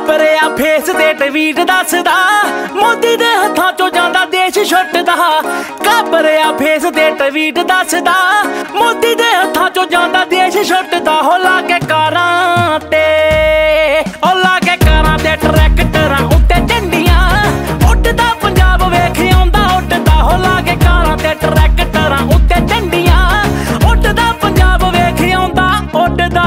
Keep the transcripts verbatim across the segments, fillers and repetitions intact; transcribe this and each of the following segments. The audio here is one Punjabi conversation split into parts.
ਘਾਬਰਿਆ ਫੇਸ ਤੇ ਟਵੀਟ ਦੱਸਦਾ ਮੋਦੀ ਦੇ ਹੱਥਾਂ ਚੋਂ ਜਾਂਦਾ ਦੇਸ਼ ਛੁੱਟਦਾ। ਘਾਬਰਿਆ ਫੇਸ ਤੇ ਟਵੀਟ ਦੱਸਦਾ ਮੋਦੀ ਦੇ ਹੱਥਾਂ ਚੋਂ ਜਾਂਦਾ ਦੇਸ਼ ਛੁੱਟਦਾ। ਹੋ ਲਾ ਕੇ ਕਾਰਾਂ ਤੇ ਹੋ ਲਾ ਕੇ ਕਾਰਾਂ ਤੇ ਟਰੈਕਟਰਾਂ ਉੱਤੇ ਝੰਡੀਆਂ ਉੱਡਦਾ ਪੰਜਾਬ ਵੇਖ ਆਉਂਦਾ ਉੱਡਦਾ। ਹੋ ਲਾ ਕੇ ਕਾਰਾਂ ਤੇ ਟਰੈਕਟਰਾਂ ਉੱਤੇ ਝੰਡੀਆਂ ਉੱਡਦਾ ਪੰਜਾਬ ਵੇਖ ਆਉਂਦਾ ਉੱਡਦਾ।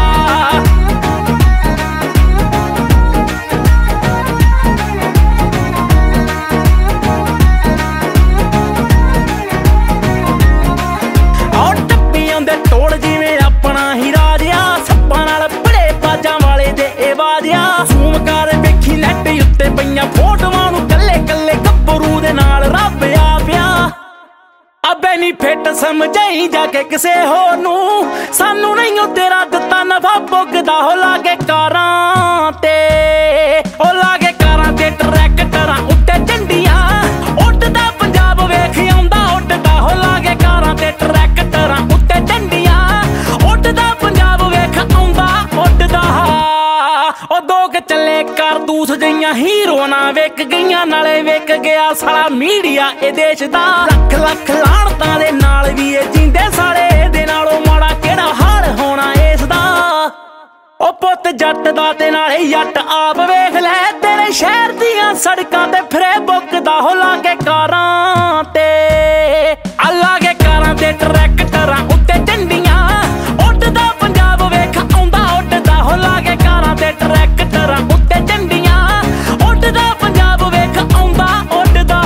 ਟੋਲ ਜਿਵੇਂ ਆਪਣਾ ਹੀ ਰਾਜਿਆ ਸੱਪਾਂ ਨਾਲ ਬੜੇ ਬਾਜਾਂ ਵਾਲੇ ਦੇ ਇਹ ਬਾਜਿਆ। ਜ਼ੂਮ ਕਰ ਵੇਖੀ ਨੈਟ ਉੱਤੇ ਪਈਆਂ ਫੋਟੋਆਂ ਨੂੰ ਕੱਲੇ ਕੱਲੇ ਗੱਭਰੂ ਦੇ ਨਾਲ ਰੱਬ ਆ ਪਿਆ। ਆ ਬੈਨੀਫਿਟ ਸਮਝਾਈ ਜਾ ਕੇ ਕਿਸੇ ਹੋਰ ਨੂੰ ਸਾਨੂੰ ਨਹੀਂ ਉਹ ਤੇਰਾ ਦਿੱਤਾ ਨਫਾ ਪੁੱਗਦਾ। ਹੋ ਲਾ ਕੇ ਕਾਰਾਂ ਤੇ ਹੋ ਲਾ ਕੇ ਕਾਰਾਂ ਤੇ ਟਰੈਕਟਰਾਂ ਉੱਤੇ ਝੰਡੀਆਂ ਉੱਡਦਾ ਪੰਜਾਬ ਵੇਖ ਆਉਂਦਾ ਉੱਡਦਾ। ਹੋ ਲਾ ਕੇ ਕਾਰਾਂ ਤੇ ਟਰੈਕਟਰਾਂ ਉੱਤੇ ਝੰਡੀਆਂ ਉੱਡਦਾ ਪੰਜਾਬ ਵੇਖ ਆਉਂਦਾ ਉੱਡਦਾ। ਉਹ ਦੋ ਕ ਚੱਲੇ ਕਾਰਤੂਸ ਜਿਹੀਆਂ ਹੀਰੋ ਨਾ ਵਿਕ ਗਈਆਂ ਨਾਲੇ ਵਿਕ ਗਿਆ ਸਾਲਾ ਮੀਡੀਆ ਇਹ ਦੇਸ਼ ਦਾ। ਲੱਖ ਲੱਖ ਲਾਹਣਤਾਂ ਦੇ ਨਾਲ ਵੀ ਇਹ ਜੀਂਦੇ ਸਾਲੇ ਇਹਦੇ ਨਾਲੋਂ ਮਾੜਾ ਕਿਹੜਾ ਹਾਲ ਹੋਣਾ ਇਸ ਦਾ। ਉਹ ਪੁੱਤ ਜੱਟ ਦਾ ਤੇ ਨਾਲੇ ਜੱਟ ਆਪ ਵੇਖ ਲੈ ਤੇਰੇ ਸ਼ਹਿਰ ਦੀਆਂ ਸੜਕਾਂ ਤੇ ਫਿਰੇ ਬੁੱਕਦਾ। ਹੋ ਲਾ ਕੇ ਕਾਰਾਂ ਤੇ ਆ ਲਾ ਕੇ ਕਾਰਾਂ ਤੇ ਟਰੈਕਟਰਾਂ ਉੱਤੇ ਝੰਡੀਆਂ ਉੱਡਦਾ ਪੰਜਾਬ ਵੇਖ ਆਉਂਦਾ ਉੱਡਦਾ। ਹੋ ਲਾ ਕੇ ਕਾਰਾਂ ਤੇ ਟਰੈਕਟਰਾਂ ਉੱਤੇ ਝੰਡੀਆਂ ਉੱਡਦਾ ਪੰਜਾਬ ਵੇਖ ਆਉਂਦਾ ਉੱਡਦਾ।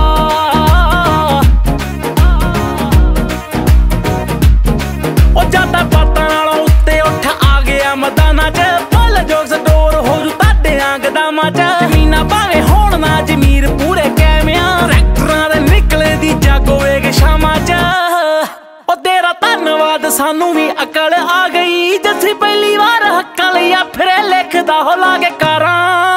ਉਹ ਜਾਂਦਾ ਬਾਤਾਂ ਨਾਲੋਂ ਉੱਤੇ ਉੱਠ ਆ ਗਿਆ ਮੈਦਾਨਾਂ ਚ ਫੁੱਲ ਜੋਗ ਸਟੋਰ ਹੋ ਜੂ ਤੁਹਾਡਿਆਂ ਗਦਾਮਾਂ ਚ। ਜ਼ਮੀਨਾਂ ਭਾਵੇਂ ਹੋਣ ਨਾ ਜ਼ਮੀਰ ਪੂਰੇ ਕੈਮਿਆਂ ਟਰੈਕਟਰਾਂ ਦੇ ਨਿਕਲੇ ਦੀ ਜਾਗੋ ਵੇਖ ਸ਼ਾਮਾਂ ਚ। ਉਹ ਤੇਰਾ ਧੰਨਵਾਦ ਸਾਨੂੰ ਵੀ ਅਕਲ ਆ ਗਈ ਜੱਸੀ ਪਹਿਲੀ ਵਾਰ ਹੱਕਾਂ ਲਈ ਆ ਫਿਰੇ ਲਿਖਦਾ। ਹੋ ਲਾ ਕੇ ਕਾਰਾਂ